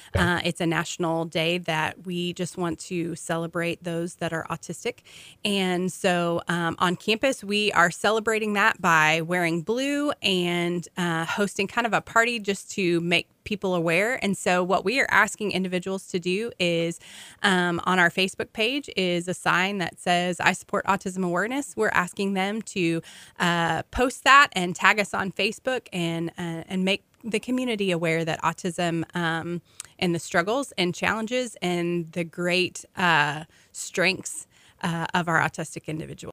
It's a national day that we just want to celebrate those that are autistic. And so on campus, we are celebrating that by wearing blue and hosting kind of a party just to make people aware. And so what we are asking individuals to do is on our Facebook page is a sign that says, I support autism awareness. We're asking them to post that and tag us on Facebook and make the community aware that autism and the struggles and challenges and the great strengths of our autistic individuals.